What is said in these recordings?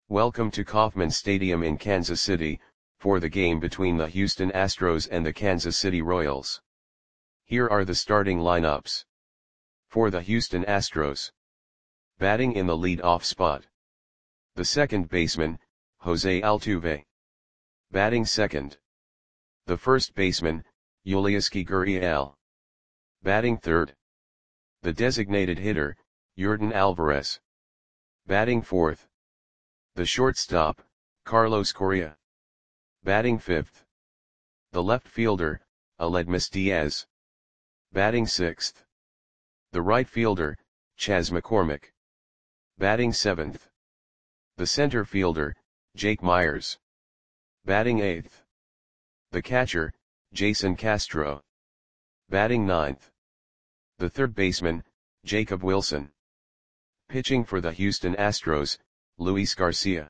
Welcome to Kauffman Stadium in Kansas City, for the game between the Houston Astros and the Kansas City Royals. Here are the starting lineups. For the Houston Astros. Batting in the lead-off spot. The second baseman, Jose Altuve. Batting second. The first baseman, Yulieski Gurriel. Batting third. The designated hitter, Yordan Alvarez. Batting fourth. The shortstop, Carlos Correa. Batting fifth. The left fielder, Aledmys Diaz. Batting sixth. The right fielder, Chas McCormick. Batting seventh. The center fielder, Jake Meyers. Batting eighth. The catcher, Jason Castro. Batting ninth. The third baseman, Jacob Wilson. Pitching for the Houston Astros, Luis Garcia.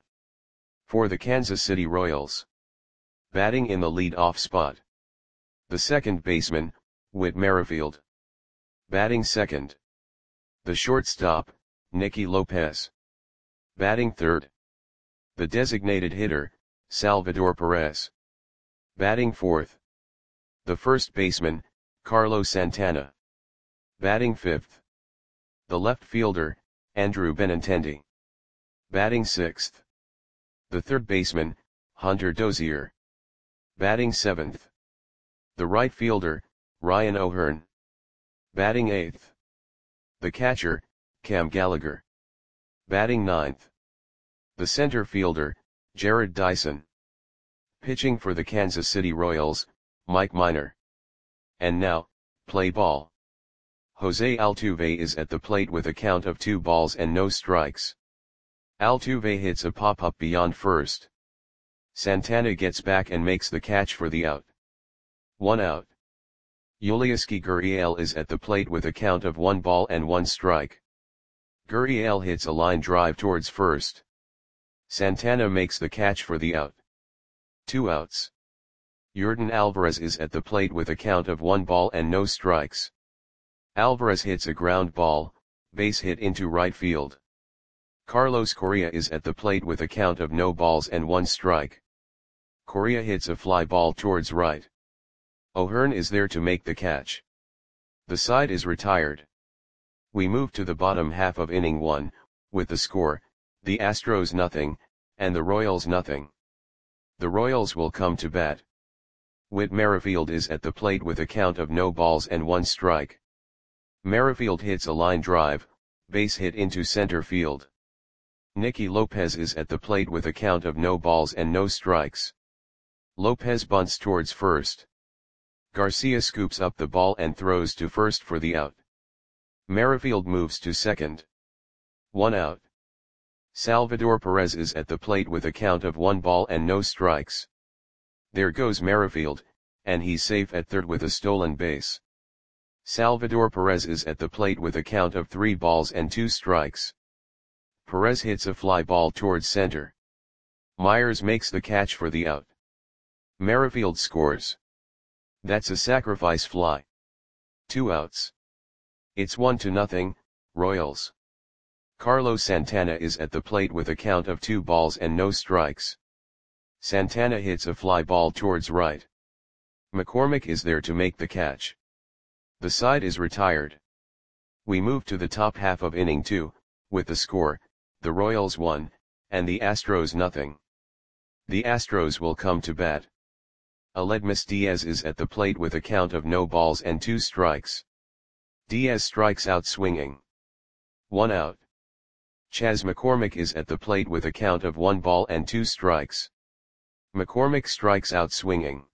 For the Kansas City Royals. Batting in the lead-off spot. The second baseman, Whit Merrifield. Batting second. The shortstop, Nicky Lopez. Batting third. The designated hitter, Salvador Perez. Batting fourth. The first baseman, Carlos Santana. Batting fifth. The left fielder, Andrew Benintendi. Batting sixth. The third baseman, Hunter Dozier. Batting seventh. The right fielder, Ryan O'Hearn. Batting eighth. The catcher, Cam Gallagher. Batting ninth. The center fielder, Jared Dyson. Pitching for the Kansas City Royals, Mike Minor. And now, play ball. Jose Altuve is at the plate with a count of 2 balls and no strikes. Altuve hits a pop-up beyond first. Santana gets back and makes the catch for the out. 1 out. Yulieski Gurriel is at the plate with a count of 1 ball and 1 strike. Gurriel hits a line drive towards first. Santana makes the catch for the out. 2 outs. Yordan Alvarez is at the plate with a count of 1 ball and no strikes. Alvarez hits a ground ball, base hit into right field. Carlos Correa is at the plate with a count of no balls and 1 strike. Correa hits a fly ball towards right. O'Hearn is there to make the catch. The side is retired. We move to the bottom half of inning 1, with the score, the Astros nothing, and the Royals nothing. The Royals will come to bat. Whit Merrifield is at the plate with a count of no balls and 1 strike. Merrifield hits a line drive, base hit into center field. Nicky Lopez is at the plate with a count of no balls and no strikes. Lopez bunts towards first. Garcia scoops up the ball and throws to first for the out. Merrifield moves to second. 1 out. Salvador Perez is at the plate with a count of 1 ball and no strikes. There goes Merrifield, and he's safe at third with a stolen base. Salvador Perez is at the plate with a count of 3 balls and 2 strikes. Perez hits a fly ball towards center. Meyers makes the catch for the out. Merrifield scores. That's a sacrifice fly. 2 outs. It's 1-0, Royals. Carlos Santana is at the plate with a count of 2 balls and no strikes. Santana hits a fly ball towards right. McCormick is there to make the catch. The side is retired. We move to the top half of inning 2, with the score, the Royals 1, and the Astros nothing. The Astros will come to bat. Aledmys Diaz is at the plate with a count of no balls and 2 strikes. Diaz strikes out swinging. 1 out. Chas McCormick is at the plate with a count of 1 ball and 2 strikes. McCormick strikes out swinging.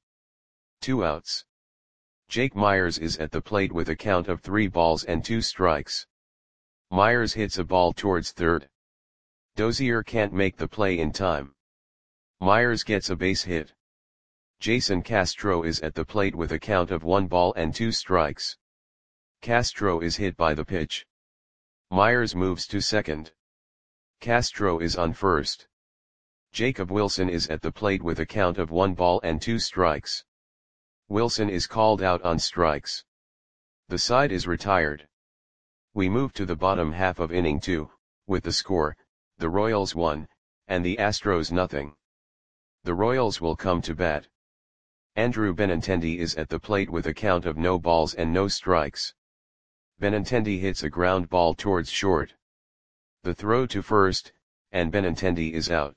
2 outs. Jake Meyers is at the plate with a count of 3 balls and 2 strikes. Meyers hits a ball towards third. Dozier can't make the play in time. Meyers gets a base hit. Jason Castro is at the plate with a count of 1 ball and 2 strikes. Castro is hit by the pitch. Meyers moves to second. Castro is on first. Jacob Wilson is at the plate with a count of 1 ball and 2 strikes. Wilson is called out on strikes. The side is retired. We move to the bottom half of inning 2, with the score, the Royals 1, and the Astros nothing. The Royals will come to bat. Andrew Benintendi is at the plate with a count of no balls and no strikes. Benintendi hits a ground ball towards short. The throw to first, and Benintendi is out.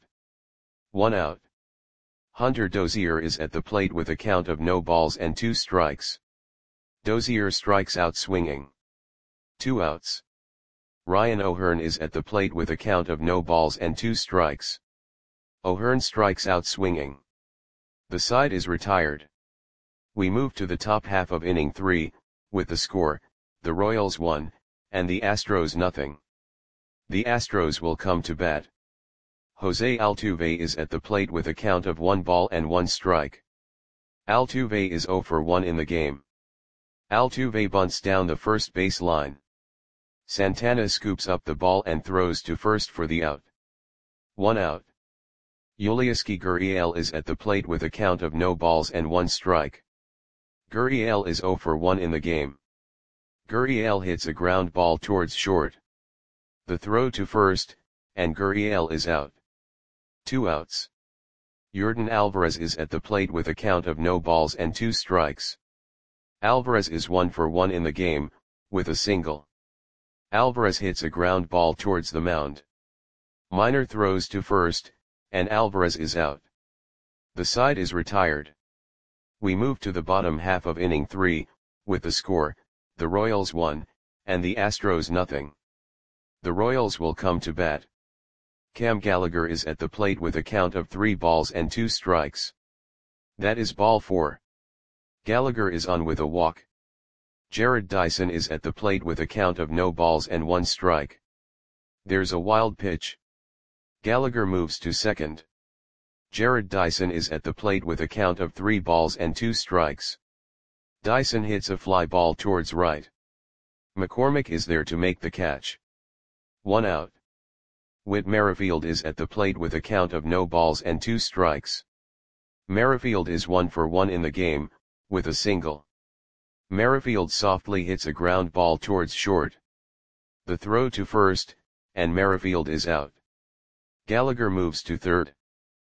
1 out. Hunter Dozier is at the plate with a count of no balls and 2 strikes. Dozier strikes out swinging. 2 outs. Ryan O'Hearn is at the plate with a count of no balls and 2 strikes. O'Hearn strikes out swinging. The side is retired. We move to the top half of inning 3, with the score, the Royals 1, and the Astros nothing. The Astros will come to bat. Jose Altuve is at the plate with a count of 1 ball and 1 strike. Altuve is 0 for 1 in the game. Altuve bunts down the first base line. Santana scoops up the ball and throws to first for the out. 1 out. Yulieski Gurriel is at the plate with a count of no balls and 1 strike. Gurriel is 0 for 1 in the game. Gurriel hits a ground ball towards short. The throw to first, and Gurriel is out. 2 outs. Yordan Alvarez is at the plate with a count of no balls and 2 strikes. Alvarez is 1 for 1 in the game, with a single. Alvarez hits a ground ball towards the mound. Minor throws to first, and Alvarez is out. The side is retired. We move to the bottom half of inning 3, with the score, the Royals 1, and the Astros nothing. The Royals will come to bat. Cam Gallagher is at the plate with a count of 3 balls and 2 strikes. That is ball 4. Gallagher is on with a walk. Jared Dyson is at the plate with a count of no balls and 1 strike. There's a wild pitch. Gallagher moves to second. Jared Dyson is at the plate with a count of 3 balls and 2 strikes. Dyson hits a fly ball towards right. McCormick is there to make the catch. 1 out. Whit Merrifield is at the plate with a count of no balls and 2 strikes. Merrifield is 1 for 1 in the game, with a single. Merrifield softly hits a ground ball towards short. The throw to first, and Merrifield is out. Gallagher moves to third.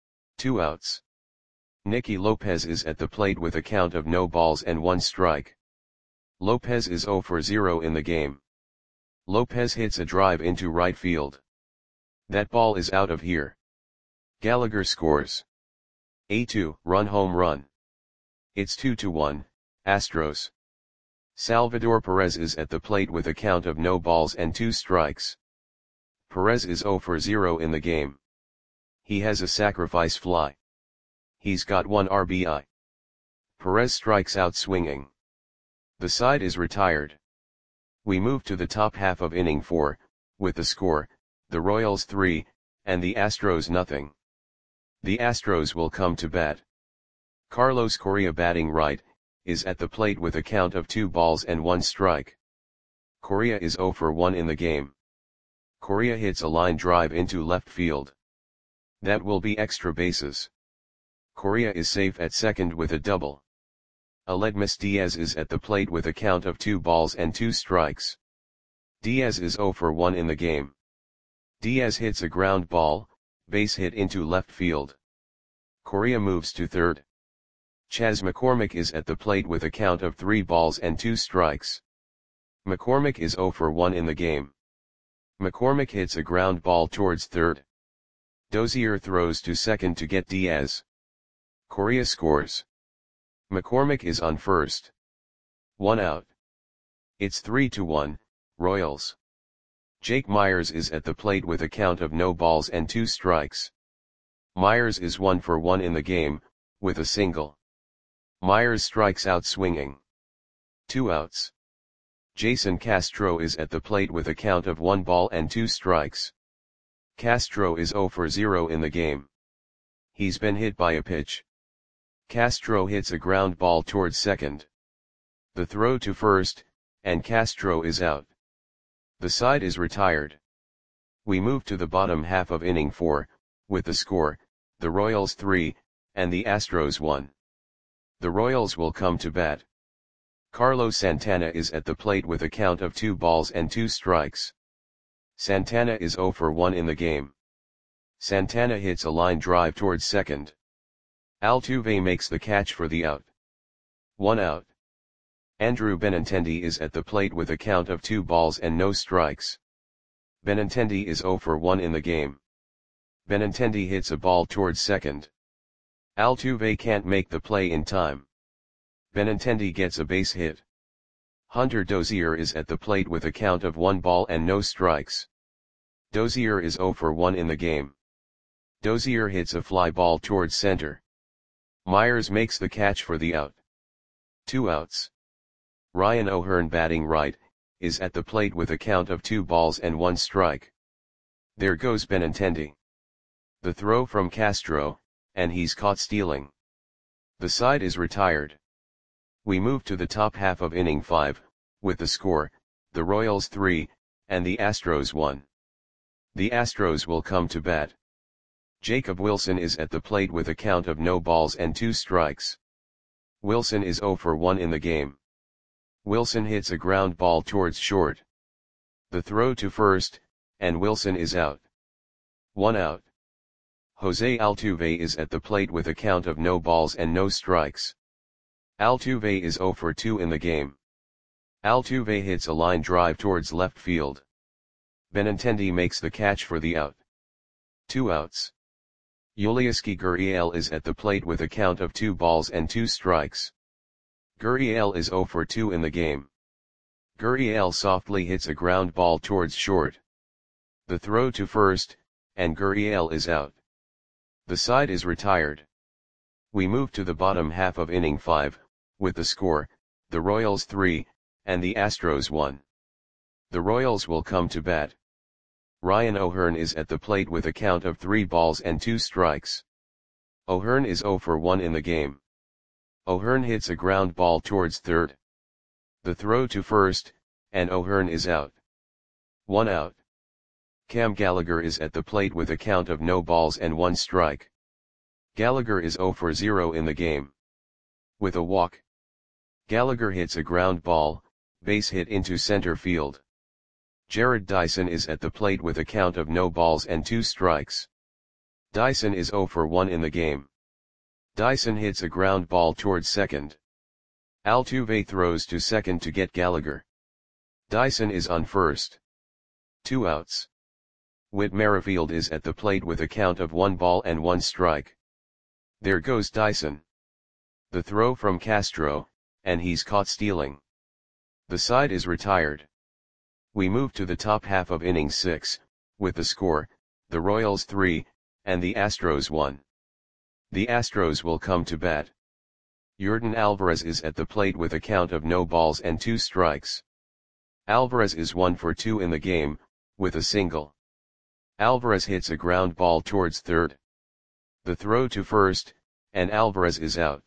2 outs. Nicky Lopez is at the plate with a count of no balls and 1 strike. Lopez is 0 for 0 in the game. Lopez hits a drive into right field. That ball is out of here. Gallagher scores. A 2-run home run. It's 2-1, Astros. Salvador Perez is at the plate with a count of no balls and 2 strikes. Perez is 0 for 0 in the game. He has a sacrifice fly. He's got 1 RBI. Perez strikes out swinging. The side is retired. We move to the top half of inning 4, with the score, the Royals 3, and the Astros nothing. The Astros will come to bat. Carlos Correa batting right, is at the plate with a count of 2 balls and 1 strike. Correa is 0 for 1 in the game. Correa hits a line drive into left field. That will be extra bases. Correa is safe at second with a double. Aledmys Diaz is at the plate with a count of 2 balls and 2 strikes. Diaz is 0 for 1 in the game. Diaz hits a ground ball, base hit into left field. Correa moves to third. Chas McCormick is at the plate with a count of 3 balls and 2 strikes. McCormick is 0 for 1 in the game. McCormick hits a ground ball towards third. Dozier throws to second to get Diaz. Correa scores. McCormick is on first. 1 out. It's 3-1, Royals. Jake Myers is at the plate with a count of no balls and 2 strikes. Myers is 1 for 1 in the game, with a single. Myers strikes out swinging. 2 outs. Jason Castro is at the plate with a count of 1 ball and 2 strikes. Castro is 0 for 0 in the game. He's been hit by a pitch. Castro hits a ground ball towards second. The throw to first, and Castro is out. The side is retired. We move to the bottom half of inning 4, with the score, the Royals 3, and the Astros 1. The Royals will come to bat. Carlos Santana is at the plate with a count of 2 balls and 2 strikes. Santana is 0 for 1 in the game. Santana hits a line drive towards second. Altuve makes the catch for the out. 1 out. Andrew Benintendi is at the plate with a count of 2 balls and no strikes. Benintendi is 0 for 1 in the game. Benintendi hits a ball towards second. Altuve can't make the play in time. Benintendi gets a base hit. Hunter Dozier is at the plate with a count of 1 ball and no strikes. Dozier is 0 for 1 in the game. Dozier hits a fly ball towards center. Myers makes the catch for the out. 2 outs. Ryan O'Hearn batting right, is at the plate with a count of 2 balls and 1 strike. There goes Benintendi. The throw from Castro, and he's caught stealing. The side is retired. We move to the top half of inning 5, with the score, the Royals 3, and the Astros 1. The Astros will come to bat. Jacob Wilson is at the plate with a count of no balls and 2 strikes. Wilson is 0 for 1 in the game. Wilson hits a ground ball towards short. The throw to first, and Wilson is out. 1 out. Jose Altuve is at the plate with a count of no balls and no strikes. Altuve is 0 for 2 in the game. Altuve hits a line drive towards left field. Benintendi makes the catch for the out. 2 outs. Yulieski Gurriel is at the plate with a count of 2 balls and 2 strikes. Gurriel is 0 for 2 in the game. Gurriel softly hits a ground ball towards short. The throw to first, and Gurriel is out. The side is retired. We move to the bottom half of inning 5, with the score, the Royals 3, and the Astros 1. The Royals will come to bat. Ryan O'Hearn is at the plate with a count of 3 balls and 2 strikes. O'Hearn is 0 for 1 in the game. O'Hearn hits a ground ball towards third. The throw to first, and O'Hearn is out. 1 out. Cam Gallagher is at the plate with a count of no balls and 1 strike. Gallagher is 0 for 0 in the game. With a walk, Gallagher hits a ground ball, base hit into center field. Jared Dyson is at the plate with a count of no balls and 2 strikes. Dyson is 0 for 1 in the game. Dyson hits a ground ball towards second. Altuve throws to second to get Gallagher. Dyson is on first. 2 outs. Whit Merrifield is at the plate with a count of 1 ball and 1 strike. There goes Dyson. The throw from Castro, and he's caught stealing. The side is retired. We move to the top half of inning 6, with the score, the Royals 3, and the Astros 1. The Astros will come to bat. Yordan Alvarez is at the plate with a count of no balls and 2 strikes. Alvarez is 1 for 2 in the game, with a single. Alvarez hits a ground ball towards third. The throw to first, and Alvarez is out.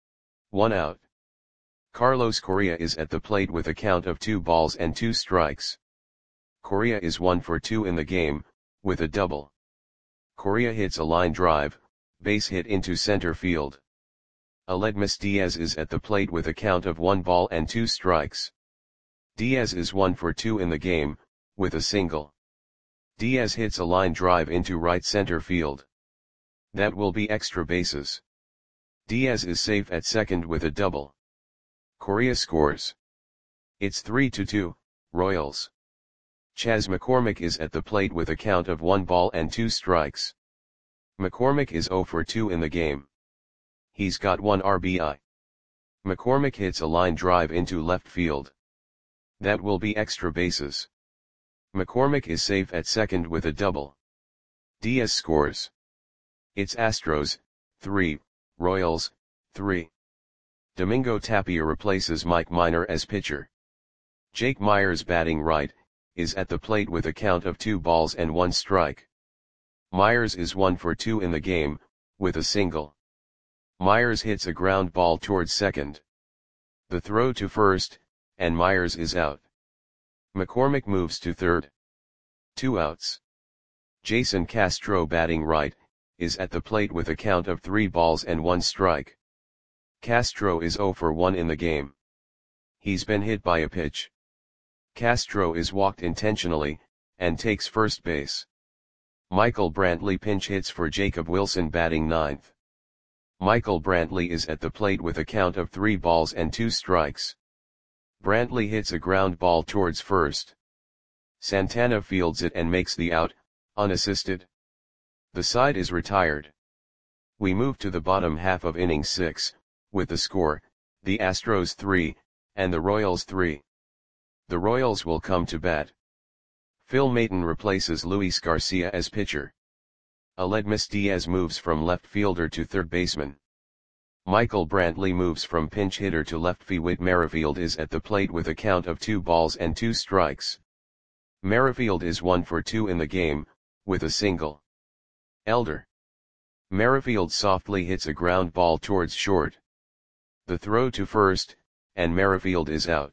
1 out. Carlos Correa is at the plate with a count of 2 balls and 2 strikes. Correa is 1 for 2 in the game, with a double. Correa hits a line drive, base hit into center field. Aledmys Diaz is at the plate with a count of 1 ball and 2 strikes. Diaz is 1 for 2 in the game, with a single. Diaz hits a line drive into right center field. That will be extra bases. Diaz is safe at second with a double. Correa scores. It's 3-2, Royals. Chas McCormick is at the plate with a count of 1 ball and 2 strikes. McCormick is 0 for 2 in the game. He's got 1 RBI. McCormick hits a line drive into left field. That will be extra bases. McCormick is safe at second with a double. Diaz scores. It's Astros, 3, Royals, 3. Domingo Tapia replaces Mike Minor as pitcher. Jake Myers batting right, is at the plate with a count of 2 balls and 1 strike. Myers is 1 for 2 in the game, with a single. Myers hits a ground ball towards second. The throw to first, and Myers is out. McCormick moves to third. 2 outs. Jason Castro batting right, is at the plate with a count of 3 balls and 1 strike. Castro is 0 for 1 in the game. He's been hit by a pitch. Castro is walked intentionally, and takes first base. Michael Brantley pinch hits for Jacob Wilson batting ninth. Michael Brantley is at the plate with a count of 3 balls and 2 strikes. Brantley hits a ground ball towards first. Santana fields it and makes the out, unassisted. The side is retired. We move to the bottom half of inning 6, with the score, the Astros 3, and the Royals 3. The Royals will come to bat. Phil Maton replaces Luis Garcia as pitcher. Aledmys Diaz moves from left fielder to third baseman. Michael Brantley moves from pinch hitter to lefty. Whit Merrifield is at the plate with a count of 2 balls and 2 strikes. Merrifield is 1 for 2 in the game, with a single. Elder. Merrifield softly hits a ground ball towards short. The throw to first, and Merrifield is out.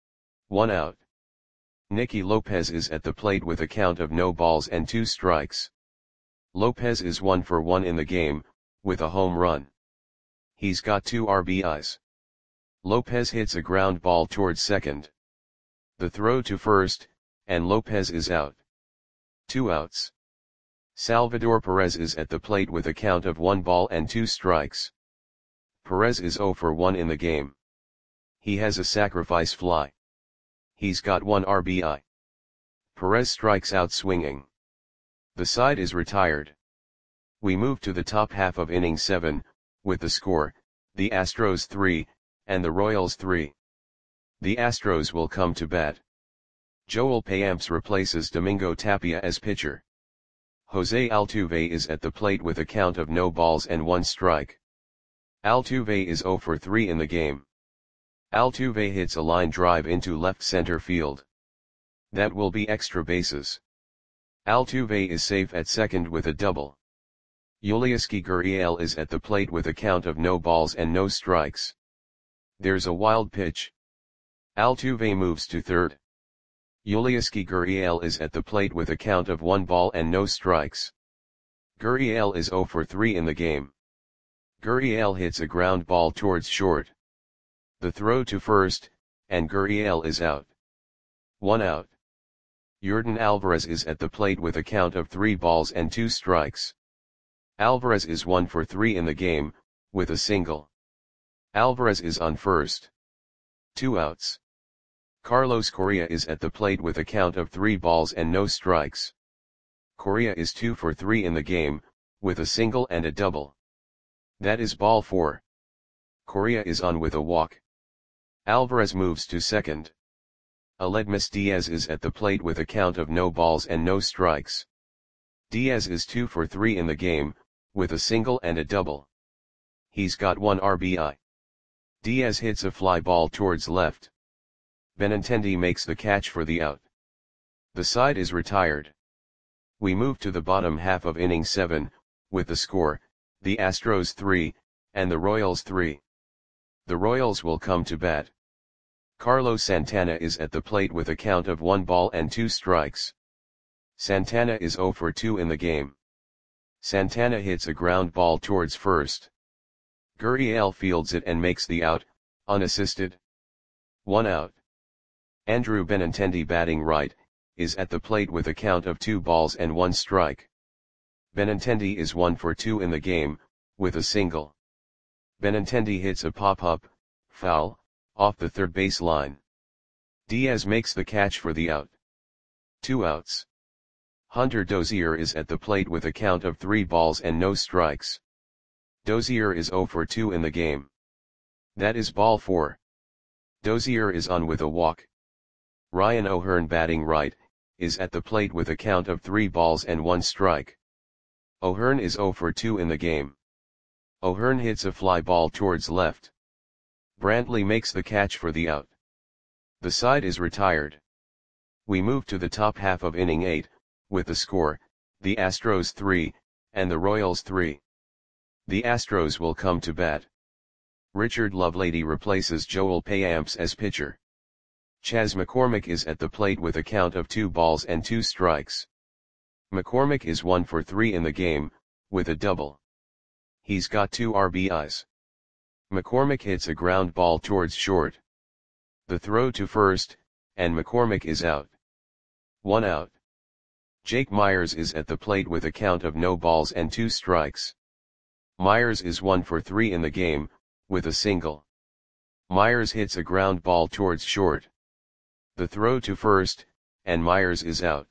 1 out. Nicky Lopez is at the plate with a count of no balls and 2 strikes. Lopez is 1 for 1 in the game, with a home run. He's got 2 RBIs. Lopez hits a ground ball towards second. The throw to first, and Lopez is out. 2 outs. Salvador Perez is at the plate with a count of 1 ball and 2 strikes. Perez is 0 for 1 in the game. He has a sacrifice fly. He's got 1 RBI. Perez strikes out swinging. The side is retired. We move to the top half of inning 7, with the score, the Astros 3, and the Royals 3. The Astros will come to bat. Joel Payamps replaces Domingo Tapia as pitcher. Jose Altuve is at the plate with a count of no balls and 1 strike. Altuve is 0 for 3 in the game. Altuve hits a line drive into left center field. That will be extra bases. Altuve is safe at second with a double. Yulieski Gurriel is at the plate with a count of no balls and no strikes. There's a wild pitch. Altuve moves to third. Yulieski Gurriel is at the plate with a count of 1 ball and no strikes. Gurriel is 0 for 3 in the game. Gurriel hits a ground ball towards short. The throw to first, and Gurriel is out. 1 out. Yordan Alvarez is at the plate with a count of 3 balls and 2 strikes. Alvarez is 1 for 3 in the game, with a single. Alvarez is on first. 2 outs. Carlos Correa is at the plate with a count of 3 balls and no strikes. Correa is 2 for 3 in the game, with a single and a double. That is ball 4. Correa is on with a walk. Alvarez moves to second. Aledmys Diaz is at the plate with a count of no balls and no strikes. Diaz is 2 for 3 in the game, with a single and a double. He's got 1 RBI. Diaz hits a fly ball towards left. Benintendi makes the catch for the out. The side is retired. We move to the bottom half of inning 7, with the score, the Astros 3, and the Royals 3. The Royals will come to bat. Carlos Santana is at the plate with a count of 1 ball and 2 strikes. Santana is 0 for 2 in the game. Santana hits a ground ball towards first. Gurriel fields it and makes the out, unassisted. 1 out. Andrew Benintendi batting right, is at the plate with a count of 2 balls and 1 strike. Benintendi is 1 for 2 in the game, with a single. Benintendi hits a pop-up, foul, off the third base line. Diaz makes the catch for the out. 2 outs. Hunter Dozier is at the plate with a count of 3 balls and no strikes. Dozier is 0 for 2 in the game. That is ball 4. Dozier is on with a walk. Ryan O'Hearn batting right, is at the plate with a count of 3 balls and 1 strike. O'Hearn is 0 for 2 in the game. O'Hearn hits a fly ball towards left. Brantley makes the catch for the out. The side is retired. We move to the top half of inning 8, with the score, the Astros 3, and the Royals 3. The Astros will come to bat. Richard Lovelady replaces Joel Payamps as pitcher. Chas McCormick is at the plate with a count of 2 balls and 2 strikes. McCormick is 1 for 3 in the game, with a double. He's got 2 RBIs. McCormick hits a ground ball towards short. The throw to first, and McCormick is out. 1 out. Jake Myers is at the plate with a count of no balls and 2 strikes. Myers is 1 for 3 in the game, with a single. Myers hits a ground ball towards short. The throw to first, and Myers is out.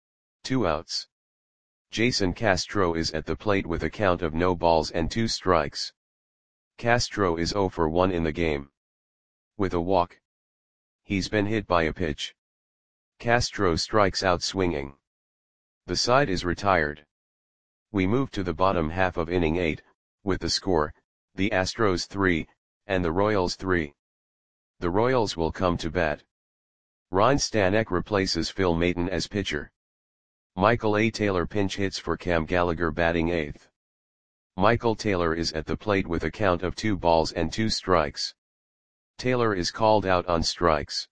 2 outs. Jason Castro is at the plate with a count of no balls and 2 strikes. Castro is 0 for 1 in the game. With a walk. He's been hit by a pitch. Castro strikes out swinging. The side is retired. We move to the bottom half of inning 8, with the score, the Astros 3, and the Royals 3. The Royals will come to bat. Ryne Stanek replaces Phil Maton as pitcher. Michael A. Taylor pinch hits for Cam Gallagher batting 8th. Michael Taylor is at the plate with a count of 2 balls and 2 strikes. Taylor is called out on strikes.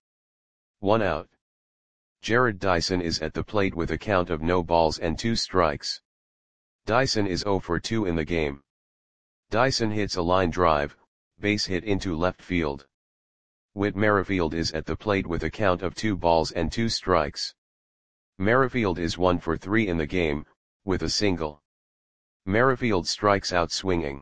1 out. Jarrod Dyson is at the plate with a count of no balls and 2 strikes. Dyson is 0 for 2 in the game. Dyson hits a line drive, base hit into left field. Whit Merrifield is at the plate with a count of 2 balls and 2 strikes. Merrifield is 1 for 3 in the game, with a single. Merrifield strikes out swinging.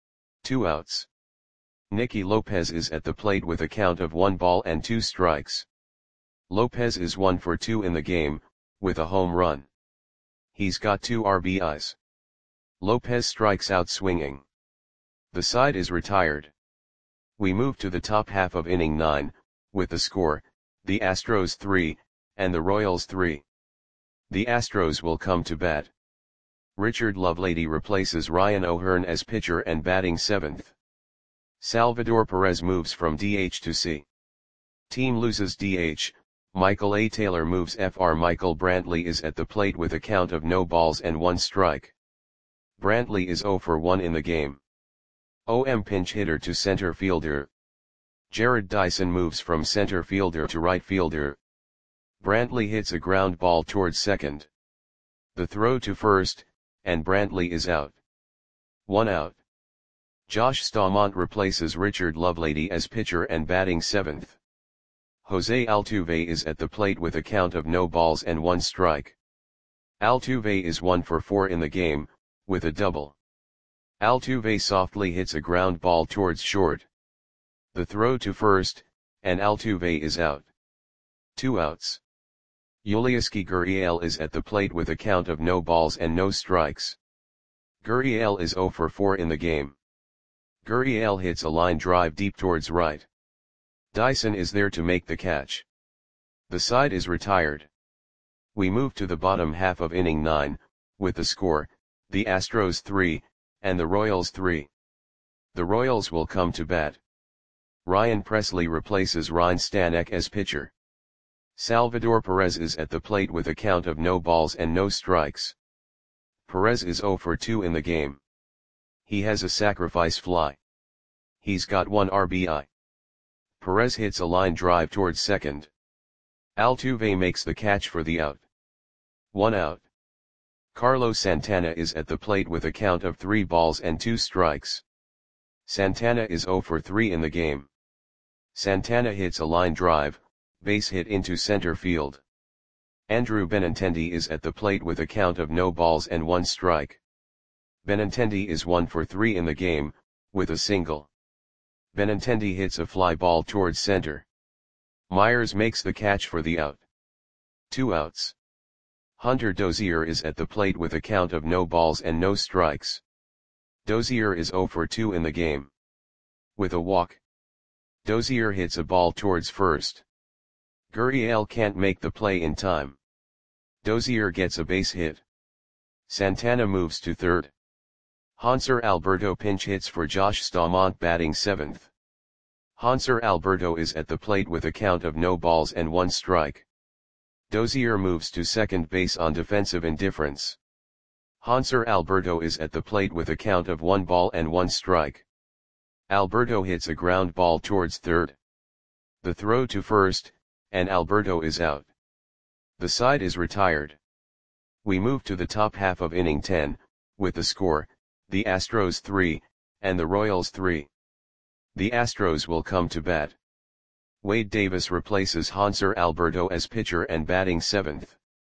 2 outs. Nicky Lopez is at the plate with a count of 1 ball and 2 strikes. Lopez is 1 for 2 in the game, with a home run. He's got 2 RBIs. Lopez strikes out swinging. The side is retired. We move to the top half of inning 9, with the score, the Astros 3, and the Royals 3. The Astros will come to bat. Richard Lovelady replaces Ryan O'Hearn as pitcher and batting 7th. Salvador Perez moves from DH to C. Team loses DH, Michael A. Taylor moves FR. Michael Brantley is at the plate with a count of no balls and 1 strike. Brantley is 0 for 1 in the game. OM pinch hitter to center fielder. Jarrod Dyson moves from center fielder to right fielder. Brantley hits a ground ball towards second. The throw to first, and Brantley is out. 1 out. Josh Staumont replaces Richard Lovelady as pitcher and batting 7th. Jose Altuve is at the plate with a count of no balls and 1 strike. Altuve is 1 for 4 in the game, with a double. Altuve softly hits a ground ball towards short. The throw to first, and Altuve is out. 2 outs. Yulieski Gurriel is at the plate with a count of no balls and no strikes. Gurriel is 0 for 4 in the game. Gurriel hits a line drive deep towards right. Dyson is there to make the catch. The side is retired. We move to the bottom half of inning 9, with the score, the Astros 3, and the Royals 3. The Royals will come to bat. Ryan Presley replaces Ryne Stanek as pitcher. Salvador Perez is at the plate with a count of no balls and no strikes. Perez is 0 for 2 in the game. He has a sacrifice fly. He's got 1 RBI. Perez hits a line drive towards second. Altuve makes the catch for the out. 1 out. Carlos Santana is at the plate with a count of 3 balls and 2 strikes. Santana is 0 for 3 in the game. Santana hits a line drive, base hit into center field. Andrew Benintendi is at the plate with a count of no balls and 1 strike. Benintendi is 1 for 3 in the game, with a single. Benintendi hits a fly ball towards center. Myers makes the catch for the out. 2 outs. Hunter Dozier is at the plate with a count of no balls and no strikes. Dozier is 0 for 2 in the game. With a walk. Dozier hits a ball towards first. Gurriel can't make the play in time. Dozier gets a base hit. Santana moves to third. Hanser Alberto pinch hits for Josh Staumont batting 7th. Hanser Alberto is at the plate with a count of no balls and 1 strike. Dozier moves to second base on defensive indifference. Hanser Alberto is at the plate with a count of 1 ball and 1 strike. Alberto hits a ground ball towards third. The throw to first, and Alberto is out. The side is retired. We move to the top half of inning 10, with the score, the Astros 3, and the Royals 3. The Astros will come to bat. Wade Davis replaces Hanser Alberto as pitcher and batting 7th.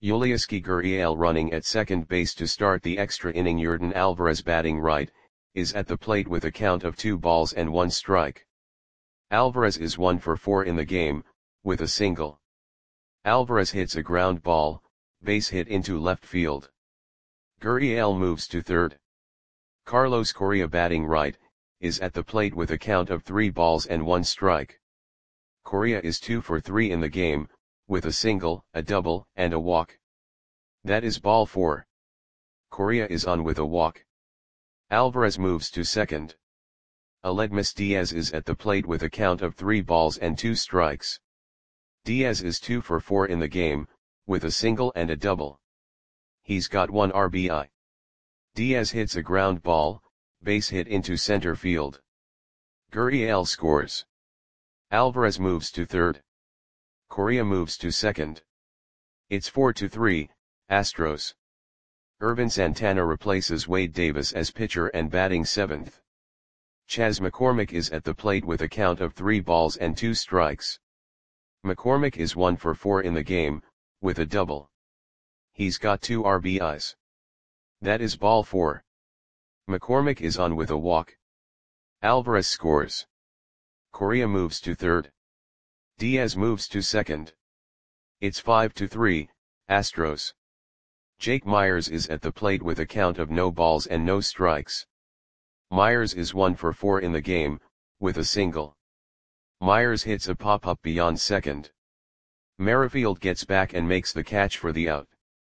Yulieski Gurriel running at second base to start the extra inning. Yordan Alvarez batting right, is at the plate with a count of 2 balls and 1 strike. Alvarez is 1 for 4 in the game, with a single. Alvarez hits a ground ball, base hit into left field. Gurriel moves to third. Carlos Correa batting right, is at the plate with a count of 3 balls and 1 strike. Correa is 2 for 3 in the game, with a single, a double, and a walk. That is ball 4. Correa is on with a walk. Alvarez moves to second. Aledmus Diaz is at the plate with a count of 3 balls and 2 strikes. Diaz is 2 for 4 in the game, with a single and a double. He's got 1 RBI. Diaz hits a ground ball, base hit into center field. Gurriel scores. Alvarez moves to third. Correa moves to second. It's 4-3, Astros. Irvin Santana replaces Wade Davis as pitcher and batting 7th. Chas McCormick is at the plate with a count of 3 balls and 2 strikes. McCormick is 1 for 4 in the game, with a double. He's got 2 RBIs. That is ball 4. McCormick is on with a walk. Alvarez scores. Correa moves to third. Diaz moves to second. It's 5-3, Astros. Jake Myers is at the plate with a count of no balls and no strikes. Myers is 1 for 4 in the game, with a single. Myers hits a pop-up beyond second. Merrifield gets back and makes the catch for the out.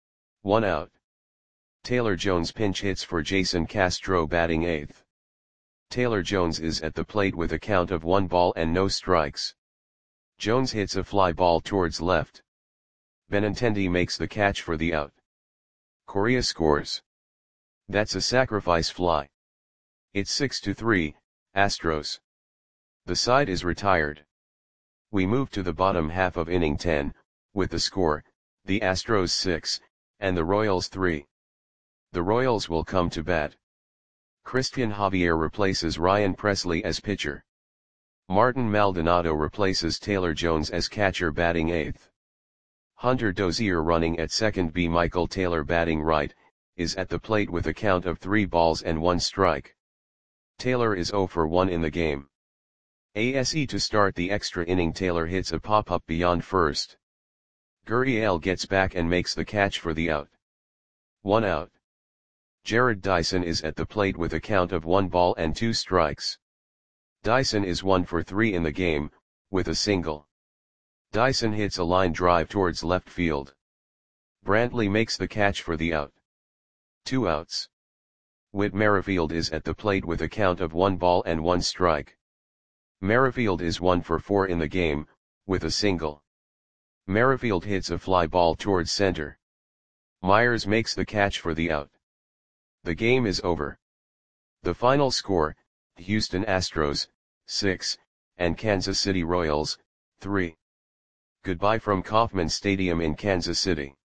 1 out. Taylor Jones pinch hits for Jason Castro batting 8th. Taylor Jones is at the plate with a count of 1 ball and no strikes. Jones hits a fly ball towards left. Benintendi makes the catch for the out. Correa scores. That's a sacrifice fly. It's 6-3, Astros. The side is retired. We move to the bottom half of inning 10, with the score, the Astros 6, and the Royals 3. The Royals will come to bat. Christian Javier replaces Ryan Presley as pitcher. Martin Maldonado replaces Taylor Jones as catcher batting 8th. Hunter Dozier running at second. Michael Taylor batting right, is at the plate with a count of 3 balls and 1 strike. Taylor is 0 for 1 in the game. ASE to start the extra inning. Taylor hits a pop-up beyond first. Gurriel gets back and makes the catch for the out. 1 out. Jared Dyson is at the plate with a count of 1 ball and 2 strikes. Dyson is 1 for 3 in the game, with a single. Dyson hits a line drive towards left field. Brantley makes the catch for the out. 2 outs. Whit Merrifield is at the plate with a count of 1 ball and 1 strike. Merrifield is 1 for 4 in the game, with a single. Merrifield hits a fly ball towards center. Myers makes the catch for the out. The game is over. The final score, Houston Astros, 6, and Kansas City Royals, 3. Goodbye from Kauffman Stadium in Kansas City.